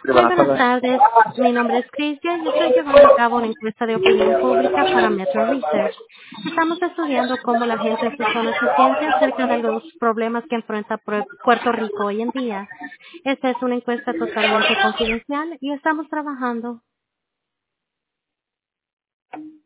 Muy buenas tardes, mi nombre es Cristian y estoy llevando a cabo una encuesta de opinión pública para Metro Research. Estamos estudiando cómo la gente en su zona se siente acerca de los problemas que enfrenta Puerto Rico hoy en día. Esta es una encuesta totalmente confidencial y estamos trabajando